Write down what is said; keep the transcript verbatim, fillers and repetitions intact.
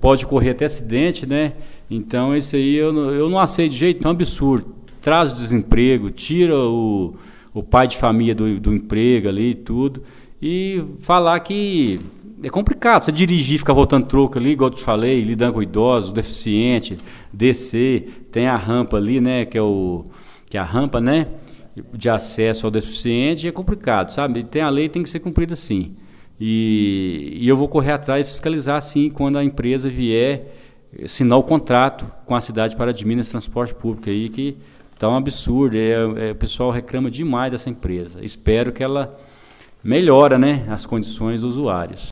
pode ocorrer até acidente, né? Então, isso aí eu, não- eu não aceito de jeito, é um absurdo. Traz o desemprego, tira o, o pai de família do, do emprego ali e tudo, e falar que é complicado você dirigir, ficar voltando troco ali, igual eu te falei, lidando com idosos, deficiente, descer, tem a rampa ali, né, que é, o, que é a rampa, né, de acesso ao deficiente, é complicado, sabe? Tem a lei, tem que ser cumprida sim. E, e eu vou correr atrás e fiscalizar sim quando a empresa vier assinar o contrato com a cidade para Paraty Transporte Público aí, que tá um absurdo, é, é, o pessoal reclama demais dessa empresa. Espero que ela melhore, né, as condições dos usuários.